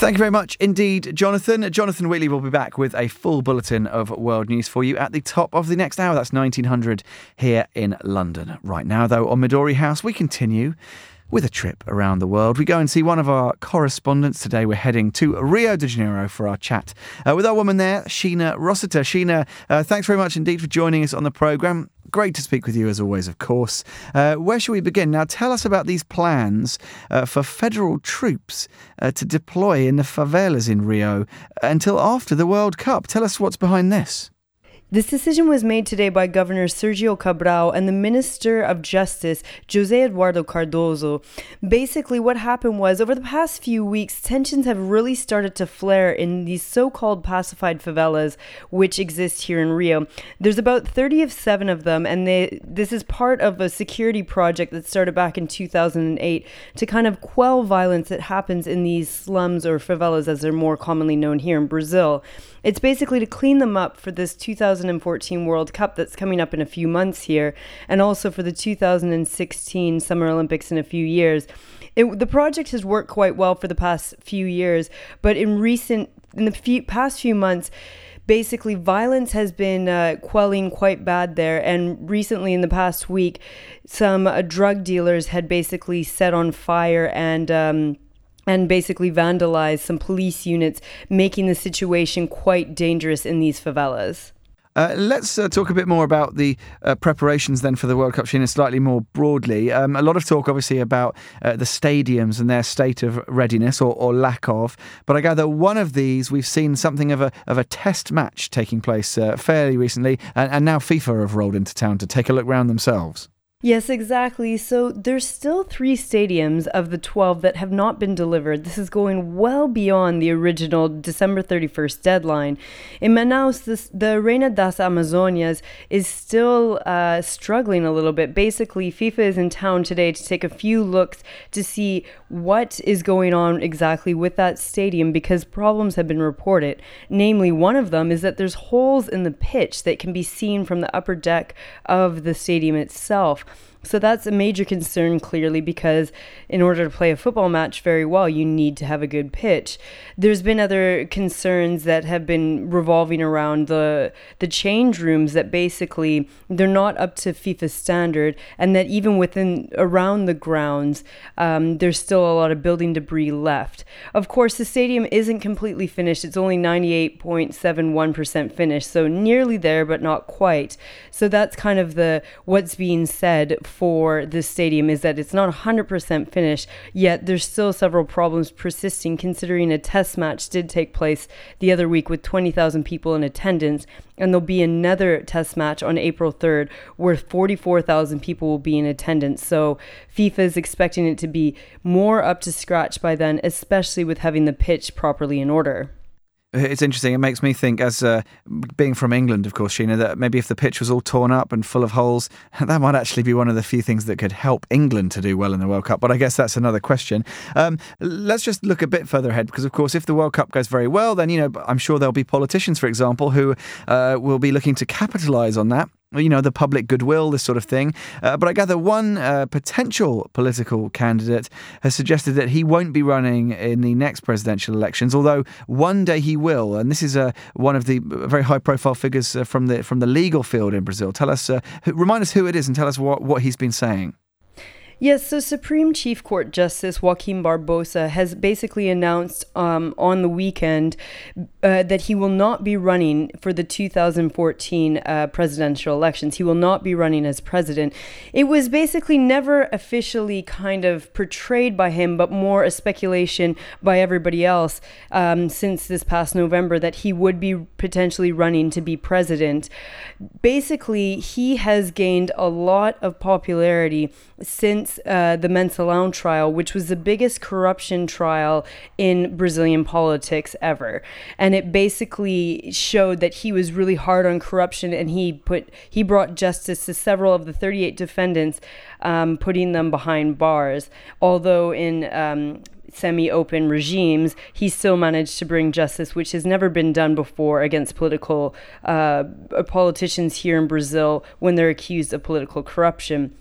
Thank you very much indeed, Jonathan. Jonathan Wheatley will be back with a full bulletin of world news for you at the top of the next hour. That's nineteen hundred here in London. Right now, though, on Midori House, we continue with a trip around the world. We go and see one of our correspondents. Today we're heading to Rio de Janeiro for our chat uh, with our woman there, Sheena Rossiter. Sheena, uh, thanks very much indeed for joining us on the programme. Great to speak with you as always, of course. Uh, where shall we begin? Now tell us about these plans uh, for federal troops uh, to deploy in the favelas in Rio until after the World Cup. Tell us what's behind this. This decision was made today by Governor Sergio Cabral and the Minister of Justice, José Eduardo Cardoso. Basically, what happened was, over the past few weeks, tensions have really started to flare in these so-called pacified favelas, which exist here in Rio. There's about thirty-seven of them, and they, this is part of a security project that started back in two thousand eight to kind of quell violence that happens in these slums or favelas, as they're more commonly known here in Brazil. It's basically to clean them up for this two thousand fourteen World Cup that's coming up in a few months here, and also for the two thousand sixteen Summer Olympics in a few years. It, the project has worked quite well for the past few years, but in recent, in the few, past few months, basically violence has been uh, quelling quite bad there. And recently, in the past week, some uh, drug dealers had basically set on fire and um, and basically vandalized some police units, making the situation quite dangerous in these favelas. Uh, let's uh, talk a bit more about the uh, preparations then for the World Cup, Sheena, slightly more broadly. Um, a lot of talk, obviously, about uh, the stadiums and their state of readiness or, or lack of. But I gather one of these, we've seen something of a of a test match taking place uh, fairly recently, and, and now FIFA have rolled into town to take a look round themselves. Yes, exactly. So there's still three stadiums of the twelve that have not been delivered. This is going well beyond the original December thirty-first deadline. In Manaus, this, the Arena das Amazônias is still uh, struggling a little bit. Basically, FIFA is in town today to take a few looks to see what is going on exactly with that stadium, because problems have been reported. Namely, one of them is that there's holes in the pitch that can be seen from the upper deck of the stadium itself. So that's a major concern, clearly, because in order to play a football match very well, you need to have a good pitch. There's been other concerns that have been revolving around the the change rooms, that basically they're not up to FIFA standard, and that even within around the grounds, um, there's still a lot of building debris left. Of course, the stadium isn't completely finished. It's only ninety-eight point seven one percent finished, so nearly there, but not quite. So that's kind of the what's being said for this stadium, is that it's not one hundred percent finished, yet there's still several problems persisting, considering a test match did take place the other week with twenty thousand people in attendance, and there'll be another test match on April third where forty-four thousand people will be in attendance. So FIFA is expecting it to be more up to scratch by then, especially with having the pitch properly in order. It's interesting. It makes me think, as uh, being from England, of course, Sheena, that maybe if the pitch was all torn up and full of holes, that might actually be one of the few things that could help England to do well in the World Cup. But I guess that's another question. Um, let's just look a bit further ahead, because, of course, if the World Cup goes very well, then, you know, I'm sure there'll be politicians, for example, who uh, will be looking to capitalise on that. You know, the public goodwill, this sort of thing. Uh, but I gather one uh, potential political candidate has suggested that he won't be running in the next presidential elections, although one day he will. And this is uh, one of the very high-profile figures uh, from the from the legal field in Brazil. Tell us, uh, remind us who it is, and tell us what, what he's been saying. Yes, so Supreme Chief Court Justice Joaquim Barbosa has basically announced um, on the weekend uh, that he will not be running for the two thousand fourteen uh, presidential elections. He will not be running as president. It was basically never officially kind of portrayed by him, but more a speculation by everybody else um, since this past November that he would be potentially running to be president. Basically, he has gained a lot of popularity since Uh, the Mensalão trial, which was the biggest corruption trial in Brazilian politics ever. And it basically showed that he was really hard on corruption, and he put he brought justice to several of the thirty-eight defendants, um, putting them behind bars. Although in um, semi-open regimes, he still managed to bring justice, which has never been done before against political uh, politicians here in Brazil when they're accused of political corruption.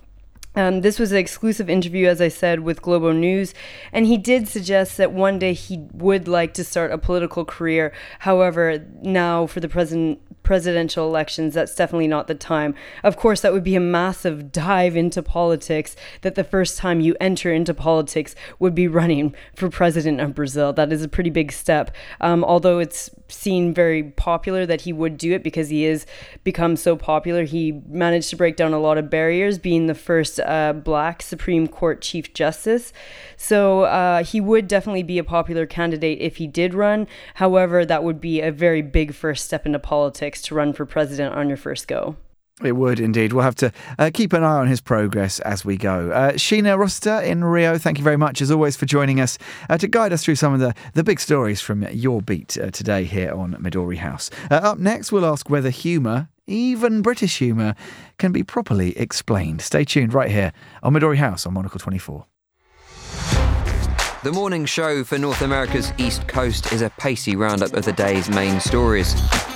Um, this was an exclusive interview, as I said, with Globo News, and he did suggest that one day he would like to start a political career. However, now for the president presidential elections, that's definitely not the time. Of course, that would be a massive dive into politics, that the first time you enter into politics would be running for president of Brazil. That is a pretty big step, um, although it's seen very popular that he would do it because he is become so popular. He managed to break down a lot of barriers, being the first uh, black Supreme Court Chief Justice. So uh, he would definitely be a popular candidate if he did run. However, that would be a very big first step into politics to run for president on your first go. It would indeed. We'll have to uh, keep an eye on his progress as we go. Uh, Sheena Rossiter in Rio, thank you very much as always for joining us uh, to guide us through some of the, the big stories from your beat uh, today here on Midori House. Uh, up next, we'll ask whether humour, even British humour, can be properly explained. Stay tuned right here on Midori House on Monocle twenty-four. The morning show for North America's East Coast is a pacey roundup of the day's main stories.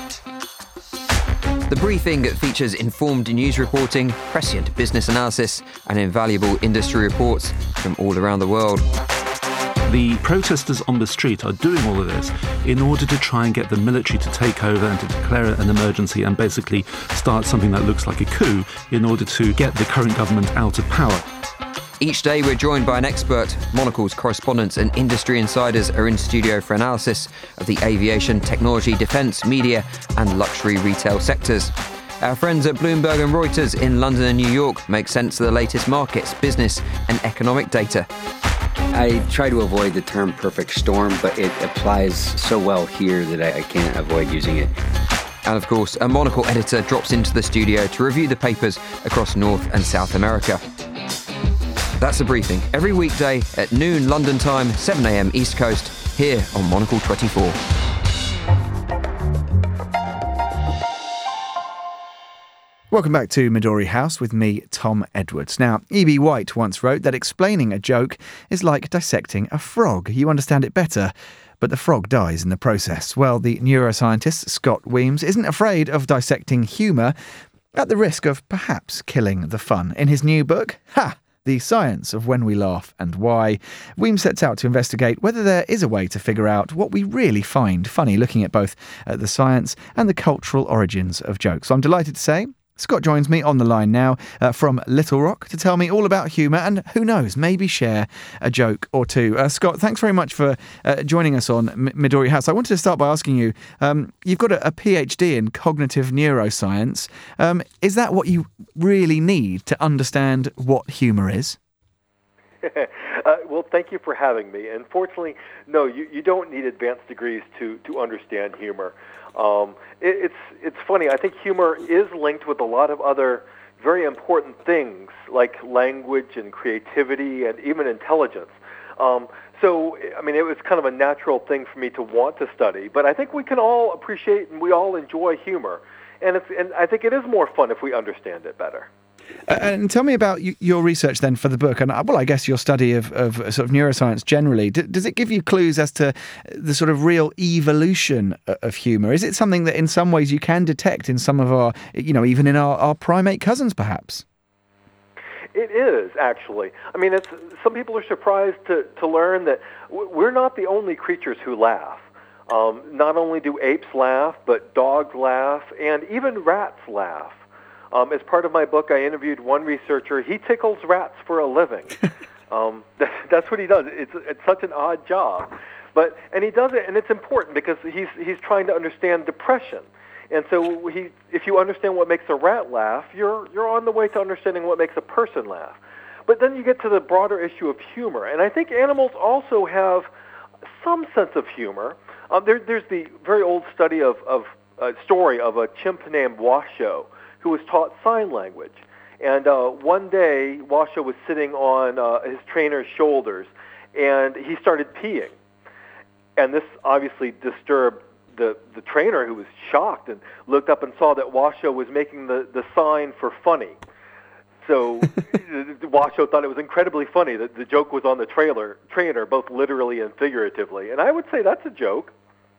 The briefing features informed news reporting, prescient business analysis, and invaluable industry reports from all around the world. The protesters on the street are doing all of this in order to try and get the military to take over and to declare an emergency and basically start something that looks like a coup in order to get the current government out of power. Each day we're joined by an expert. Monocle's correspondents and industry insiders are in studio for analysis of the aviation, technology, defence, media and luxury retail sectors. Our friends at Bloomberg and Reuters in London and New York make sense of the latest markets, business and economic data. I try to avoid the term perfect storm, but it applies so well here that I, I can't avoid using it. And of course, a Monocle editor drops into the studio to review the papers across North and South America. That's The Briefing, every weekday at noon London time, seven a.m. East Coast, here on Monocle twenty-four. Welcome back to Midori House with me, Tom Edwards. Now, E B White once wrote that explaining a joke is like dissecting a frog. You understand it better, but the frog dies in the process. Well, the neuroscientist Scott Weems isn't afraid of dissecting humour at the risk of perhaps killing the fun. In his new book, Ha! The Science of When We Laugh and Why, Weems sets out to investigate whether there is a way to figure out what we really find funny, looking at both uh, the science and the cultural origins of jokes. So I'm delighted to say Scott joins me on the line now uh, from Little Rock to tell me all about humour and, who knows, maybe share a joke or two. Uh, Scott, thanks very much for uh, joining us on M- Midori House. I wanted to start by asking you, um, you've got a, a PhD in cognitive neuroscience. Um, is that what you really need to understand what humour is? uh, well, thank you for having me. And fortunately, no, you, you don't need advanced degrees to, to understand humor. Um, it, it's it's funny. I think humor is linked with a lot of other very important things like language and creativity and even intelligence. Um, so, I mean, it was kind of a natural thing for me to want to study. But I think we can all appreciate and we all enjoy humor. And, it's, and I think it is more fun if we understand it better. Uh, and tell me about y- your research then for the book, and well, I guess your study of, of sort of neuroscience generally. D- does it give you clues as to the sort of real evolution of humour? Is it something that in some ways you can detect in some of our, you know, even in our, our primate cousins perhaps? It is, actually. I mean, it's, some people are surprised to, to learn that w- we're not the only creatures who laugh. Um, not only do apes laugh, but dogs laugh, and even rats laugh. Um, as part of my book, I interviewed one researcher. He tickles rats for a living. um, that, that's what he does. It's it's such an odd job, but and he does it, and it's important because he's he's trying to understand depression. And so he, if you understand what makes a rat laugh, you're you're on the way to understanding what makes a person laugh. But then you get to the broader issue of humor, and I think animals also have some sense of humor. Um, there, there's the very old study of of uh, story of a chimp named Washoe, who was taught sign language. And uh, one day, Washoe was sitting on uh, his trainer's shoulders, and he started peeing. And this obviously disturbed the, the trainer, who was shocked and looked up and saw that Washoe was making the, the sign for funny. So Washoe thought it was incredibly funny that the joke was on the trailer, trainer, both literally and figuratively. And I would say that's a joke.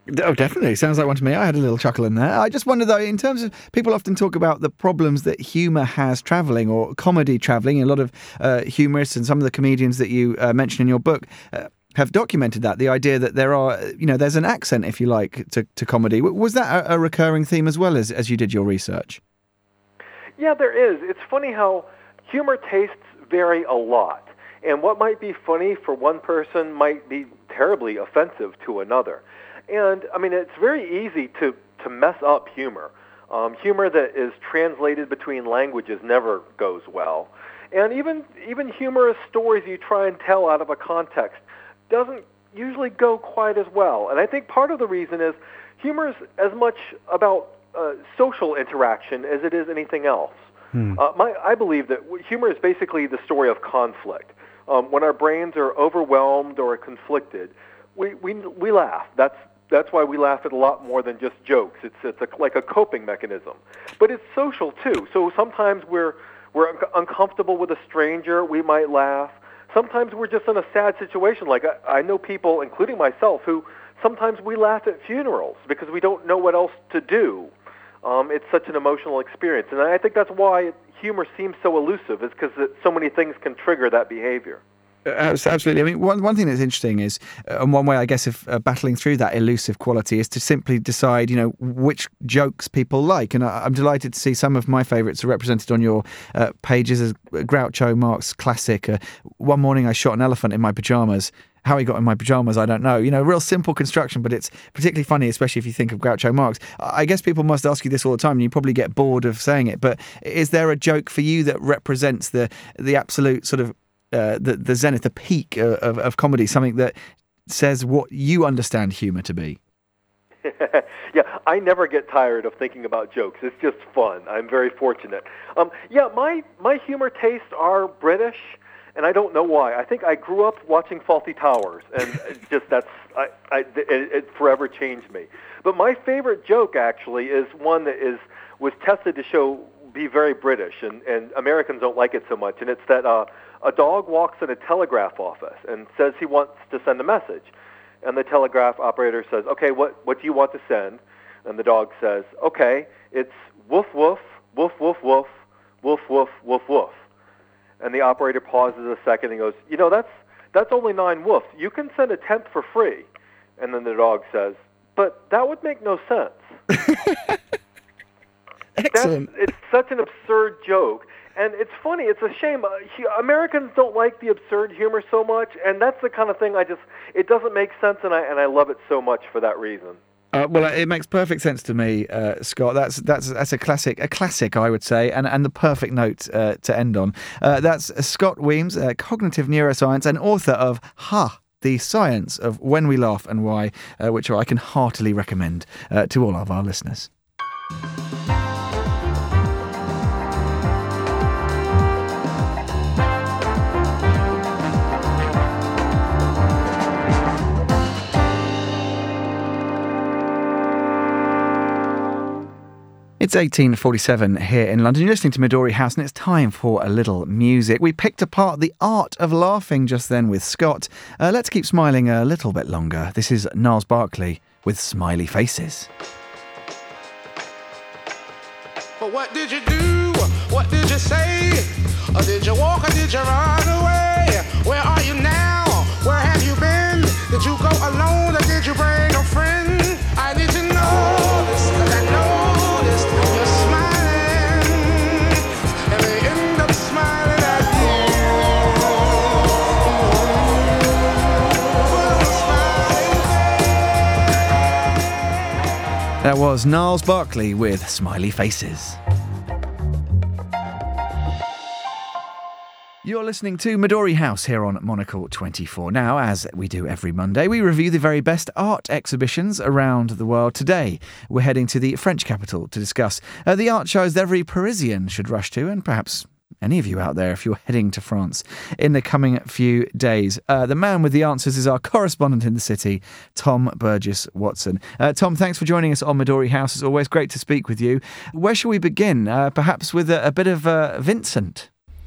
Oh, definitely. Sounds like one to me. I had a little chuckle in there. I just wonder, though, in terms of people often talk about the problems that humour has travelling or comedy travelling. A lot of uh, humourists and some of the comedians that you uh, mention in your book uh, have documented that, the idea that there are, you know, there's an accent, if you like, to, to comedy. Was that a, a recurring theme as well as, as you did your research? Yeah, there is. It's funny how humour tastes vary a lot. And what might be funny for one person might be terribly offensive to another. And, I mean, it's very easy to, to mess up humor. Um, humor that is translated between languages never goes well. And even even humorous stories you try and tell out of a context doesn't usually go quite as well. And I think part of the reason is humor is as much about uh, social interaction as it is anything else. Hmm. Uh, my, I believe that humor is basically the story of conflict. Um, when our brains are overwhelmed or conflicted, we, we, we laugh. That's That's why we laugh at a lot more than just jokes. It's it's a, like a coping mechanism, but it's social too. So sometimes we're we're un- uncomfortable with a stranger, we might laugh. Sometimes we're just in a sad situation. Like I, I know people, including myself, who sometimes we laugh at funerals because we don't know what else to do. Um, it's such an emotional experience, and I think that's why humor seems so elusive. Is because so many things can trigger that behavior. Absolutely. I mean, one one thing that's interesting is, uh, and one way, I guess, of uh, battling through that elusive quality is to simply decide, you know, which jokes people like. And I, I'm delighted to see some of my favourites are represented on your uh, pages as Groucho Marx classic. Uh, one morning I shot an elephant in my pyjamas. How he got in my pyjamas, I don't know. You know, real simple construction, but it's particularly funny, especially if you think of Groucho Marx. I guess people must ask you this all the time, and you probably get bored of saying it, but is there a joke for you that represents the the absolute sort of Uh, the, the zenith, the peak of, of, of comedy, something that says what you understand humour to be? Yeah, I never get tired of thinking about jokes. It's just fun. I'm very fortunate. Um, yeah, my, my humour tastes are British, and I don't know why. I think I grew up watching Fawlty Towers, and just that's I, I, it, it forever changed me. But my favourite joke, actually, is one that is was tested to show be very British, and, and Americans don't like it so much, and it's that uh, a dog walks in a telegraph office and says he wants to send a message. And the telegraph operator says, okay, what, what do you want to send? And the dog says, okay, it's woof, woof, woof, woof, woof, woof, woof, woof, woof. And the operator pauses a second and goes, you know, that's that's only nine woofs. You can send a tenth for free. And then the dog says, but that would make no sense. Excellent. That's, it's such an absurd joke. And it's funny, it's a shame. Uh, he, Americans don't like the absurd humor so much, and that's the kind of thing I just, it doesn't make sense, and I and I love it so much for that reason. Uh, well, it makes perfect sense to me, uh, Scott. That's that's that's a classic, a classic, I would say, and and the perfect note uh, to end on. Uh, that's Scott Weems, uh, cognitive neuroscience and author of Ha! The Science of When We Laugh and Why, uh, which I can heartily recommend uh, to all of our listeners. It's eighteen forty-seven here in London. You're listening to Midori House, and it's time for a little music. We picked apart the art of laughing just then with Scott. Uh, let's keep smiling a little bit longer. This is Gnarls Barkley with Smiley Faces. But what did you do? What did you say? Or did you walk or did you run away? Where are you now? Where have you been? Did you go alone or did you bring a friend? I need to know this, 'cause I know this. You're smiling, and they end up smiling at you. That was Gnarls Barkley with Smiley Faces. You're listening to Midori House here on Monocle twenty-four. Now, as we do every Monday, we review the very best art exhibitions around the world. Today, we're heading to the French capital to discuss uh, the art shows that every Parisian should rush to, and perhaps any of you out there if you're heading to France in the coming few days. Uh, the man with the answers is our correspondent in the city, Tom Burgess-Watson. Uh, Tom, thanks for joining us on Midori House. It's always great to speak with you. Where shall we begin? Uh, perhaps with a, a bit of uh, Vincent.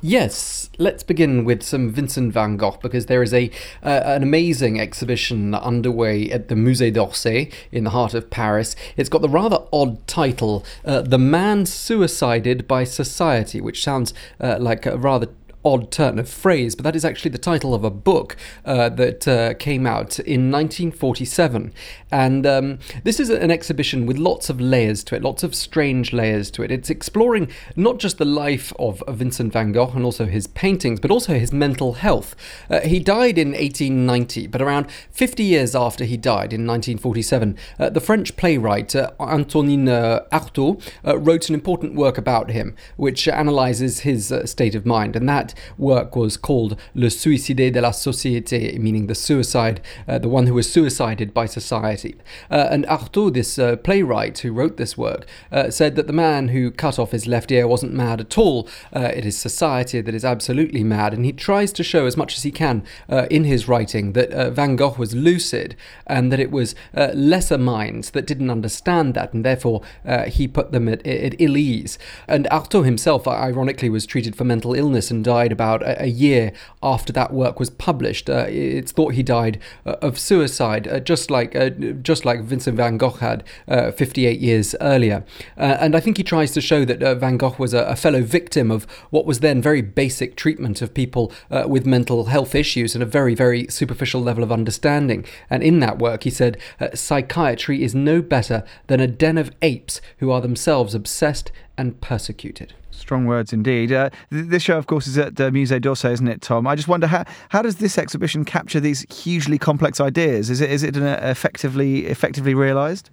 Yes, let's begin with some Vincent van Gogh, because there is a uh, an amazing exhibition underway at the Musée d'Orsay in the heart of Paris. It's got the rather odd title, uh, The Man Suicided by Society, which sounds uh, like a rather odd turn of phrase, but that is actually the title of a book uh, that uh, came out in nineteen forty-seven. And um, this is an exhibition with lots of layers to it, lots of strange layers to it. It's exploring not just the life of Vincent van Gogh and also his paintings, but also his mental health. Uh, he died in eighteen ninety, but around fifty years after he died in nineteen forty-seven, uh, the French playwright uh, Antonin uh, Artaud uh, wrote an important work about him, which analyses his uh, state of mind, and that work was called Le Suicide de la Société, meaning the suicide, uh, the one who was suicided by society. Uh, and Artaud, this uh, playwright who wrote this work, uh, said that the man who cut off his left ear wasn't mad at all. Uh, it is society that is absolutely mad, and he tries to show as much as he can uh, in his writing that uh, Van Gogh was lucid, and that it was uh, lesser minds that didn't understand that, and therefore uh, he put them at, at ill ease. And Artaud himself, ironically, was treated for mental illness and died about a, a year after that work was published. Uh, it's thought he died uh, of suicide, uh, just like uh, just like Vincent van Gogh had uh, fifty-eight years earlier. Uh, and I think he tries to show that uh, Van Gogh was a, a fellow victim of what was then very basic treatment of people uh, with mental health issues and a very, very superficial level of understanding. And in that work, he said, uh, psychiatry is no better than a den of apes who are themselves obsessed and persecuted. Strong words indeed. Uh, th- this show, of course, is at the Musée d'Orsay, isn't it, Tom? I just wonder, how how does this exhibition capture these hugely complex ideas? Is it is it an, uh, effectively effectively realised?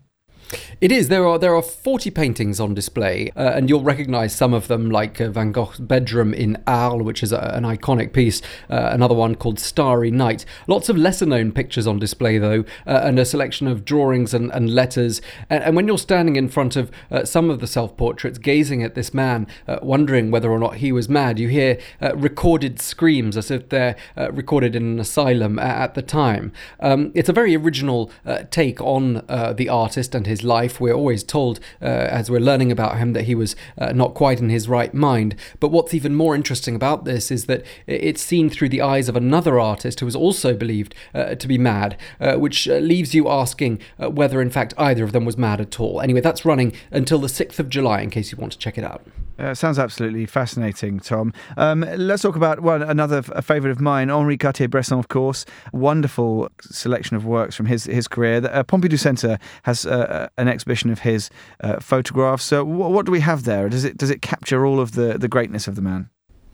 It is. There are there are forty paintings on display, uh, and you'll recognise some of them, like uh, Van Gogh's bedroom in Arles, which is a, an iconic piece. Uh, another one called Starry Night. Lots of lesser-known pictures on display, though, uh, and a selection of drawings and, and letters. And, and when you're standing in front of uh, some of the self-portraits, gazing at this man, uh, wondering whether or not he was mad, you hear uh, recorded screams as if they're uh, recorded in an asylum at, at the time. Um, it's a very original uh, take on uh, the artist and his life. We're always told, uh, as we're learning about him, that he was uh, not quite in his right mind. But what's even more interesting about this is that it's seen through the eyes of another artist who was also believed uh, to be mad, uh, which uh, leaves you asking uh, whether in fact either of them was mad at all. Anyway, that's running until the sixth of July in case you want to check it out. Uh, sounds absolutely fascinating, Tom. Um, let's talk about one another a favourite of mine, Henri Cartier-Bresson, of course. Wonderful selection of works from his his career. The uh, Pompidou Centre has uh, an exhibition of his uh, photographs. So, w- what do we have there? Does it does it capture all of the, the greatness of the man?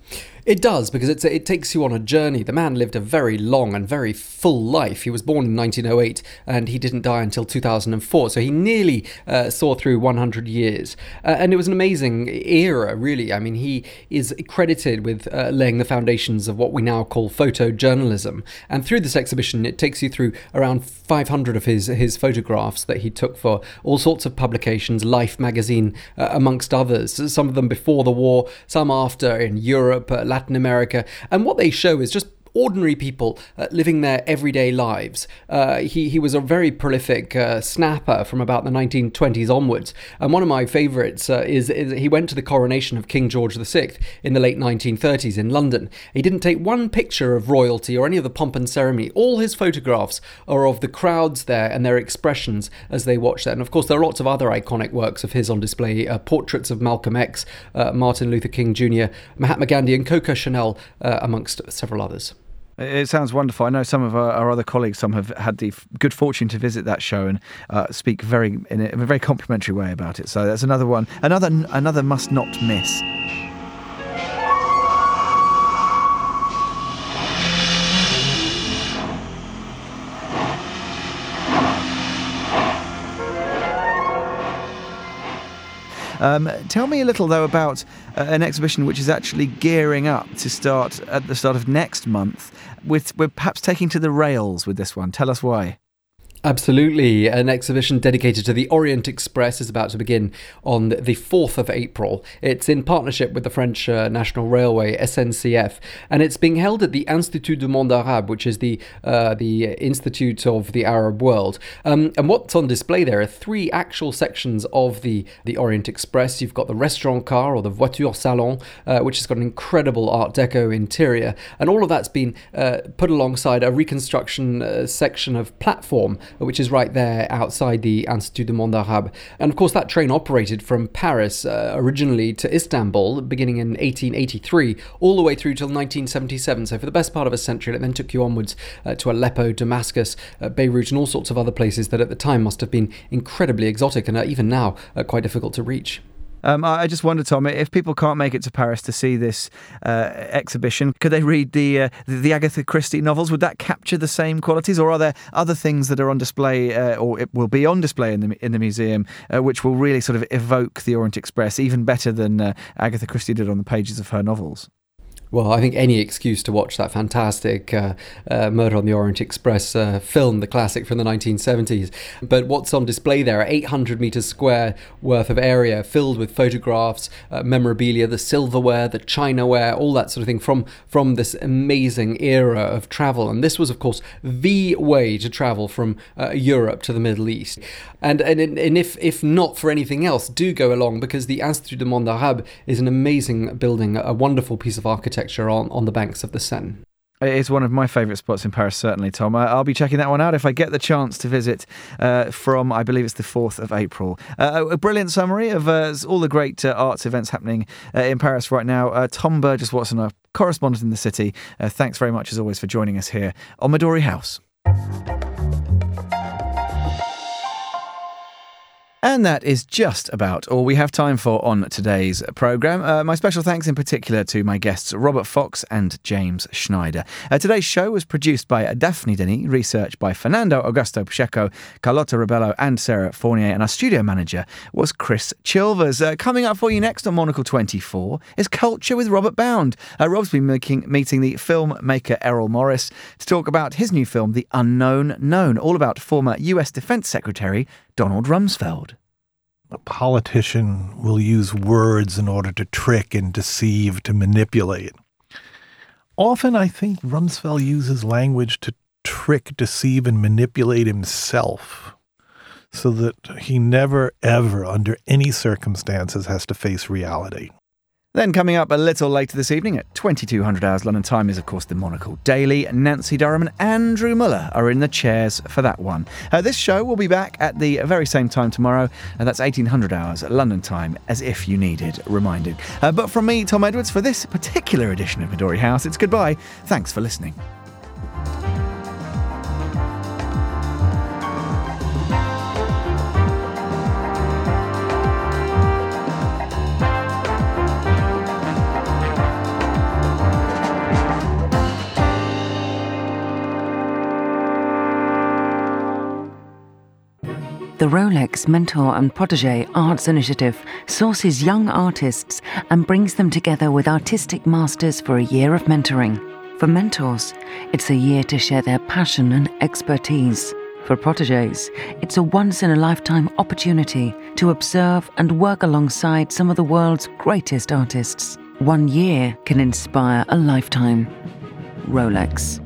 It does, because it's, it takes you on a journey. The man lived a very long and very full life. He was born in nineteen oh eight and he didn't die until two thousand four, so he nearly uh, saw through one hundred years. Uh, and it was an amazing era, really. I mean, he is credited with uh, laying the foundations of what we now call photojournalism. And through this exhibition, it takes you through around five hundred of his, his photographs that he took for all sorts of publications, Life magazine, uh, amongst others. Some of them before the war, some after, in Europe, uh, Latin America, and what they show is just ordinary people uh, living their everyday lives. Uh, he, he was a very prolific uh, snapper from about the nineteen twenties onwards. And one of my favourites uh, is, is he went to the coronation of King George the Sixth in the late nineteen thirties in London. He didn't take one picture of royalty or any of the pomp and ceremony. All his photographs are of the crowds there and their expressions as they watch that. And of course, there are lots of other iconic works of his on display. Uh, portraits of Malcolm X, uh, Martin Luther King Junior, Mahatma Gandhi and Coco Chanel, uh, amongst several others. It sounds wonderful. I know some of our, our other colleagues, some have had the f- good fortune to visit that show and uh, speak very in a, in a very complimentary way about it. So that's another one, another another must not miss. Um, tell me a little, though, about uh, an exhibition which is actually gearing up to start at the start of next month. With, we're perhaps taking to the rails with this one. Tell us why. Absolutely. An exhibition dedicated to the Orient Express is about to begin on the fourth of April. It's in partnership with the French uh, National Railway, S N C F, and it's being held at the Institut du Monde Arabe, which is the uh, the Institute of the Arab World. Um, and what's on display there are three actual sections of the, the Orient Express. You've got the restaurant car, or the voiture salon, uh, which has got an incredible Art Deco interior, and all of that's been uh, put alongside a reconstruction uh, section of platform, which is right there outside the Institut du Monde Arabe. And of course that train operated from Paris uh, originally to Istanbul beginning in eighteen eighty-three all the way through till nineteen seventy-seven, so for the best part of a century. It then took you onwards uh, to Aleppo, Damascus, uh, Beirut and all sorts of other places that at the time must have been incredibly exotic and uh, even now uh, quite difficult to reach. Um, I just wonder, Tom, if people can't make it to Paris to see this uh, exhibition, could they read the, uh, the the Agatha Christie novels? Would that capture the same qualities, or are there other things that are on display, uh, or it will be on display in the in the museum, uh, which will really sort of evoke the Orient Express even better than uh, Agatha Christie did on the pages of her novels? Well, I think any excuse to watch that fantastic uh, uh, Murder on the Orient Express uh, film, the classic from the nineteen seventies. But what's on display there are eight hundred metres square worth of area filled with photographs, uh, memorabilia, the silverware, the chinaware, all that sort of thing from, from this amazing era of travel. And this was, of course, the way to travel from uh, Europe to the Middle East. And and, and if, if not for anything else, do go along, because the Institut du Monde Arabe is an amazing building, a wonderful piece of architecture on, on the banks of the Seine. It's one of my favourite spots in Paris, certainly, Tom. I'll be checking that one out if I get the chance to visit uh, from, I believe it's the fourth of April. Uh, a brilliant summary of uh, all the great uh, arts events happening uh, in Paris right now. Uh, Tom Burgess-Watson, our correspondent in the city, uh, thanks very much, as always, for joining us here on Midori House. And that is just about all we have time for on today's programme. Uh, my special thanks in particular to my guests Robert Fox and James Schneider. Uh, today's show was produced by Daphne Denis, research by Fernando Augusto Pacheco, Carlotta Rebello and Sarah Fournier, and our studio manager was Chris Chilvers. Uh, coming up for you next on Monocle twenty-four is Culture with Robert Bound. Uh, Rob's been making, meeting the filmmaker Errol Morris to talk about his new film, The Unknown Known, all about former U S Defense Secretary Donald Rumsfeld. A politician will use words in order to trick and deceive, to manipulate. Often I think Rumsfeld uses language to trick, deceive, and manipulate himself, so that he never, ever, under any circumstances, has to face reality. Then coming up a little later this evening at twenty-two hundred hours London time is, of course, the Monocle Daily. Nancy Durham and Andrew Muller are in the chairs for that one. Uh, this show will be back at the very same time tomorrow, and that's eighteen hundred hours London time, as if you needed reminded. Uh, but from me, Tom Edwards, for this particular edition of Midori House, it's goodbye. Thanks for listening. The Rolex Mentor and Protégé Arts Initiative sources young artists and brings them together with artistic masters for a year of mentoring. For mentors, it's a year to share their passion and expertise. For protégés, it's a once-in-a-lifetime opportunity to observe and work alongside some of the world's greatest artists. One year can inspire a lifetime. Rolex.